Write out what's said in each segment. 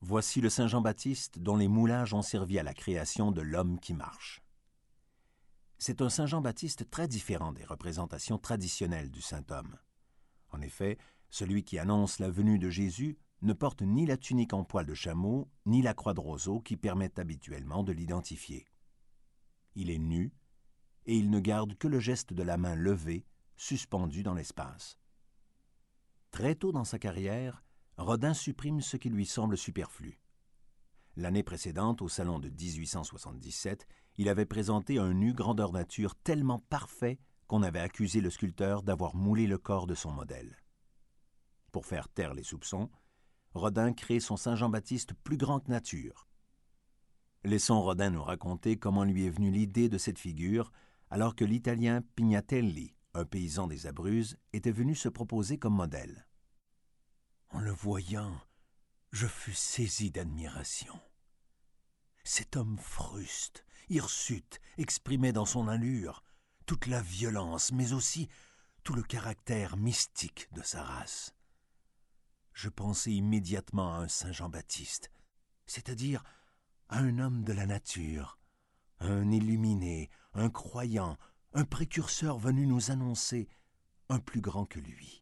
Voici le Saint Jean-Baptiste dont les moulages ont servi à la création de l'homme qui marche. C'est un Saint Jean-Baptiste très différent des représentations traditionnelles du saint homme. En effet, celui qui annonce la venue de Jésus ne porte ni la tunique en poil de chameau, ni la croix de roseau qui permettent habituellement de l'identifier. Il est nu, et il ne garde que le geste de la main levée, suspendue dans l'espace. Très tôt dans sa carrière, Rodin supprime ce qui lui semble superflu. L'année précédente, au salon de 1877, il avait présenté un nu grandeur nature tellement parfait qu'on avait accusé le sculpteur d'avoir moulé le corps de son modèle. Pour faire taire les soupçons, Rodin crée son Saint Jean-Baptiste plus grand que nature. Laissons Rodin nous raconter comment lui est venue l'idée de cette figure, alors que l'Italien Pignatelli, un paysan des Abruzzes, était venu se proposer comme modèle. En le voyant, je fus saisi d'admiration. Cet homme fruste, hirsute, exprimait dans son allure toute la violence, mais aussi tout le caractère mystique de sa race. Je pensai immédiatement à un Saint Jean-Baptiste, c'est-à-dire à un homme de la nature, un illuminé, un croyant, un précurseur venu nous annoncer un plus grand que lui.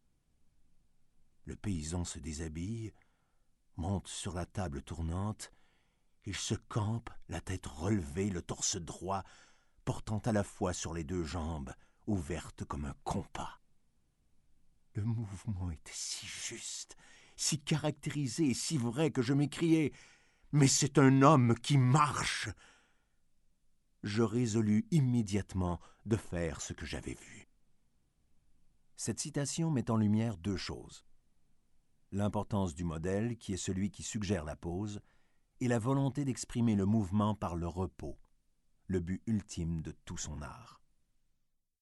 Le paysan se déshabille, monte sur la table tournante, il se campe, la tête relevée, le torse droit, portant à la fois sur les deux jambes, ouvertes comme un compas. Le mouvement était si juste, si caractérisé et si vrai que je m'écriai « Mais c'est un homme qui marche !» Je résolus immédiatement de faire ce que j'avais vu. Cette citation met en lumière deux choses. L'importance du modèle, qui est celui qui suggère la pose, et la volonté d'exprimer le mouvement par le repos, le but ultime de tout son art.